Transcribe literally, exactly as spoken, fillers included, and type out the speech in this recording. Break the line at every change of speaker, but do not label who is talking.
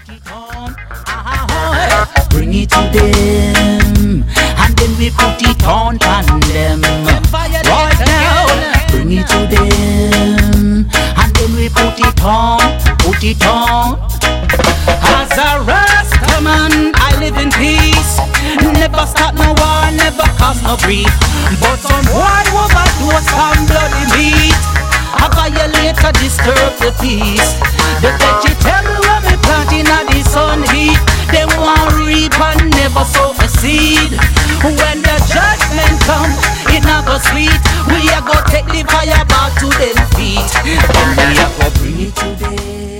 put it on. Ah, bring it to them, and then we put it on on them. Right now, bring it to them, and then we put it on, put it on. As a Rasta man, I live in peace. Never start no war, never cause no grief. But some boy overdose on bloody meat. A violator disturb the peace. The vegetable when we plant in the sun heat, they want reap and never sow a seed. When the judgment come, it not go sweet. We are go take the fire back to them feet. Then we are go bring it to them.